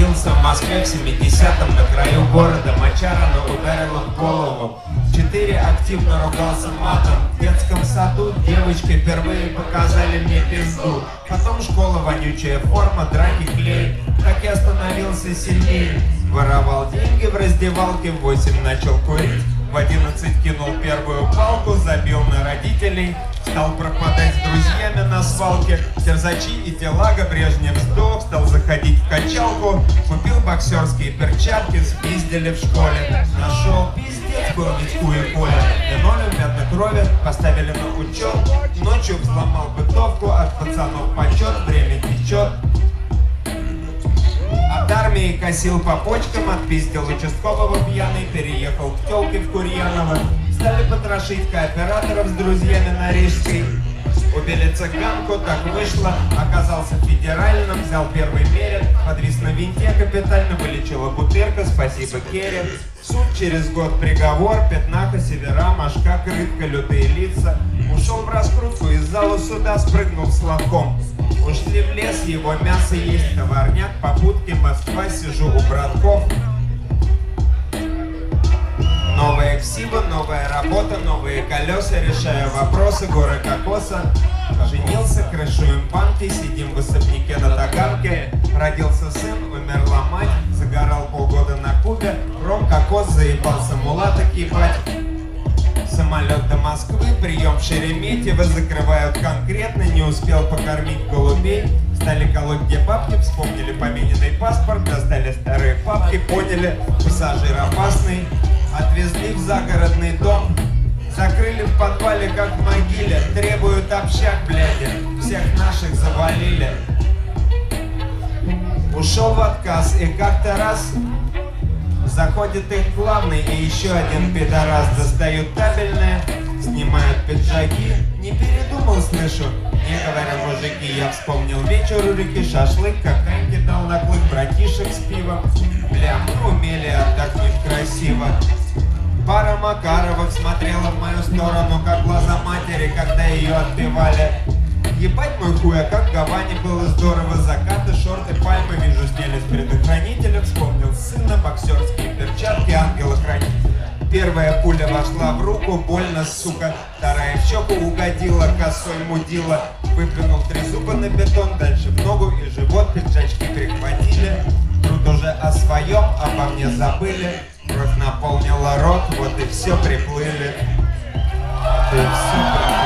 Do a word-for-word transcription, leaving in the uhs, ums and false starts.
Родился в Москве в семидесятом, на краю города Мочарана ударила в голову. Четыре активно ругался матом. В детском саду девочки впервые показали мне пизду. Потом школа, вонючая форма, драки, клей. Так я становился сильнее. Воровал деньги в раздевалке, в восемь начал курить. В одиннадцать кинул первую палку, забил на родителей. Стал пропадать с друзьями на свалке. Терзачи и телага, Брежнев сдох. Стал заходить в качалку. Купил боксерские перчатки, спиздили в школе. Нашел пиздец, был Витьку и Коля. Линолеум, пятна крови, поставили на учет. Ночью взломал бытовку, от пацанов почет, время течет. От армии косил по почкам, отпиздил участкового пьяный, переехал к тёлке в Курьяново. Стали потрошить кооператоров с друзьями на Рижской. Убили цыганку, так вышло, оказался федеральным, взял первый мерин, подвис на винте капитально, вылечила бутырка, спасибо Керен. Суд через год, приговор, пятнаха, севера, мошка, крытка, лютые лица. Ушел в раскрутку, из зала суда спрыгнул с лохом. Ушли в лес, его мясо есть, товарняк, попутки, Москва, сижу у братков. Новая ксива, новая работа, новые колеса, решаю вопросы, горы кокоса. Женился, крышуем банки, сидим в особняке на Таганке. Родился сын, умерла мать, загорал полгода на Кубе. Ром, кокос, заебался мулаток ебать. Самолет до Москвы, прием в Шереметьево, закрывают конкретно, не успел покормить голубей. Стали колоть где бабки, вспомнили помененный паспорт, достали старые папки, поняли, пассажир опасный. Отвезли в загородный дом, закрыли в подвале, как в могиле. Требуют общак, блядь, всех наших завалили. Ушел в отказ, и как-то раз заходит их главный и еще один пидорас. Достают табельное, снимают пиджаки. Не передумал, слышу, не говоря мужики. Я вспомнил вечер у реки, шашлык, кокаин кидал на клык, братишек с пивом. Бля, мы умели отдохнуть красиво. Пара Макаровых смотрела в мою сторону, как глаза матери, когда ее отпевали. Ебать мой хуй, а как в Гаване было здорово. Закаты, шорты, пальмы, вижу, снялись предохранителя. Вспомнил сына, боксерские перчатки, ангела-хранителя. Первая пуля вошла в руку, больно, сука. Вторая в щеку угодила, косой мудила. Выплюнул три зуба на бетон, дальше в ногу и живот. Пиджачки прихватили. Труд уже о своем, обо мне забыли. Кровь наполнила рот, вот и все, приплыли. Вот и все приплыли.